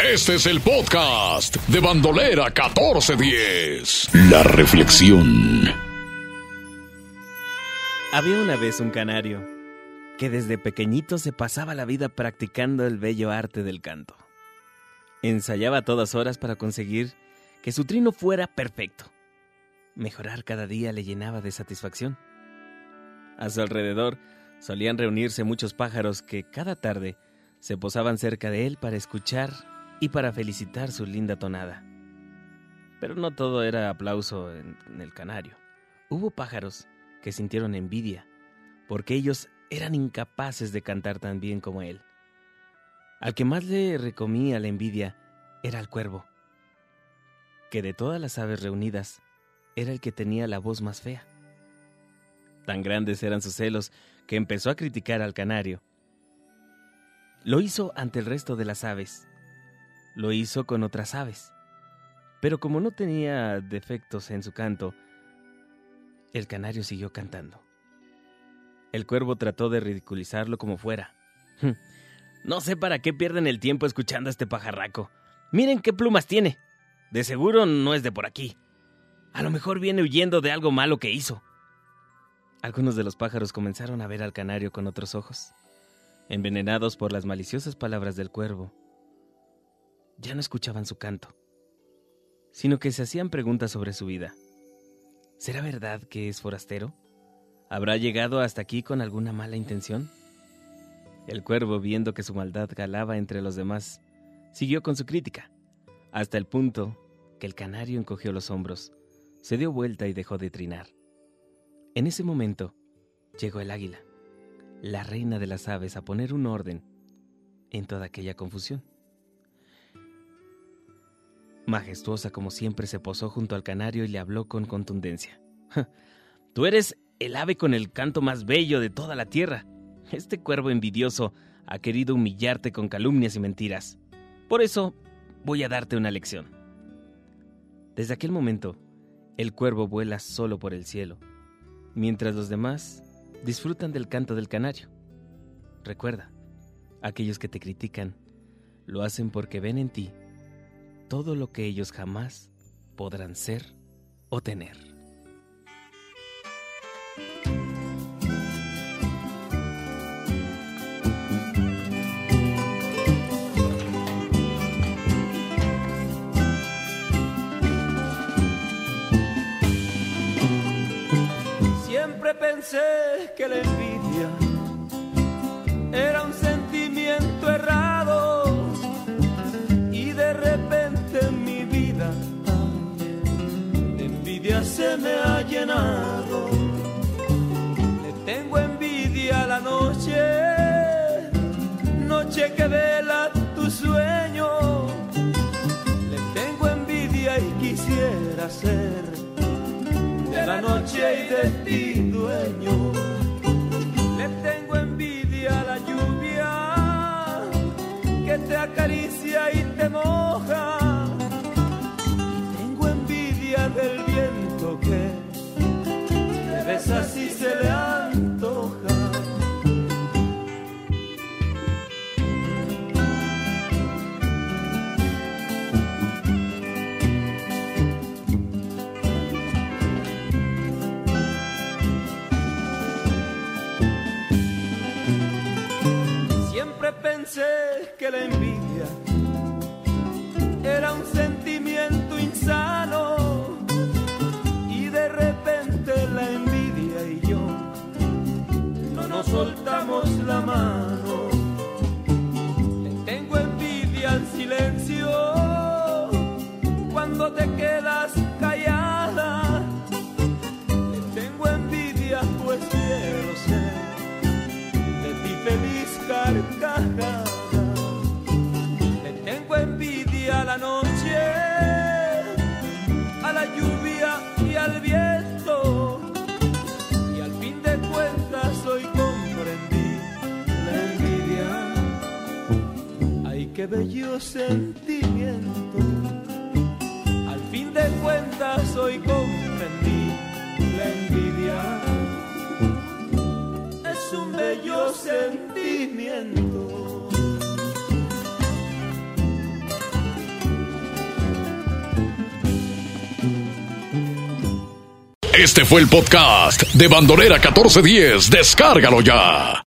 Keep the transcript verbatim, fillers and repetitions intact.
Este es el podcast de Bandolera catorce diez. La reflexión. Había una vez un canario que desde pequeñito se pasaba la vida practicando el bello arte del canto. Ensayaba a todas horas para conseguir que su trino fuera perfecto. Mejorar cada día le llenaba de satisfacción. A su alrededor solían reunirse muchos pájaros que cada tarde se posaban cerca de él para escuchar y para felicitar su linda tonada. Pero no todo era aplauso en, en el canario. Hubo pájaros que sintieron envidia, porque ellos eran incapaces de cantar tan bien como él. Al que más le recomía la envidia era al cuervo, que de todas las aves reunidas era el que tenía la voz más fea. Tan grandes eran sus celos que empezó a criticar al canario. Lo hizo ante el resto de las aves. Lo hizo con otras aves. Pero como no tenía defectos en su canto, el canario siguió cantando. El cuervo trató de ridiculizarlo como fuera. No sé para qué pierden el tiempo escuchando a este pajarraco. Miren qué plumas tiene. De seguro no es de por aquí. A lo mejor viene huyendo de algo malo que hizo. Algunos de los pájaros comenzaron a ver al canario con otros ojos, envenenados por las maliciosas palabras del cuervo. Ya no escuchaban su canto, sino que se hacían preguntas sobre su vida. ¿Será verdad que es forastero? ¿Habrá llegado hasta aquí con alguna mala intención? El cuervo, viendo que su maldad galaba entre los demás, siguió con su crítica, hasta el punto que el canario encogió los hombros, se dio vuelta y dejó de trinar. En ese momento llegó el águila, la reina de las aves, a poner un orden en toda aquella confusión. Majestuosa como siempre, se posó junto al canario y le habló con contundencia. Tú eres el ave con el canto más bello de toda la tierra. Este cuervo envidioso ha querido humillarte con calumnias y mentiras. Por eso voy a darte una lección. Desde aquel momento, el cuervo vuela solo por el cielo, mientras los demás disfrutan del canto del canario. Recuerda, aquellos que te critican lo hacen porque ven en ti todo lo que ellos jamás podrán ser o tener. Siempre pensé que la envidia era un sentimiento errado, y de repente en mi vida de envidia se me ha llenado. Le tengo envidia a la noche, noche que vela tu sueño. Le tengo envidia y quisiera ser de la noche y de ti dueño. Le tengo envidia a la lluvia que te acaricia y te moja. Y tengo envidia del viento que te besa si se le antoja. Pensé que la envidia era un sentimiento insano, y de repente la envidia y yo no nos soltamos la mano. Le tengo envidia al silencio cuando te quedas callada. Le tengo envidia pues quiero ser de ti feliz carcajada. Le tengo envidia a la noche, a la lluvia y al viento, y al fin de cuentas hoy comprendí la envidia. Ay, qué bello sentimiento. Al fin de cuentas hoy comprendí la envidia. Es un bello sentimiento. Este fue el podcast de Bandolera catorce diez. Descárgalo ya.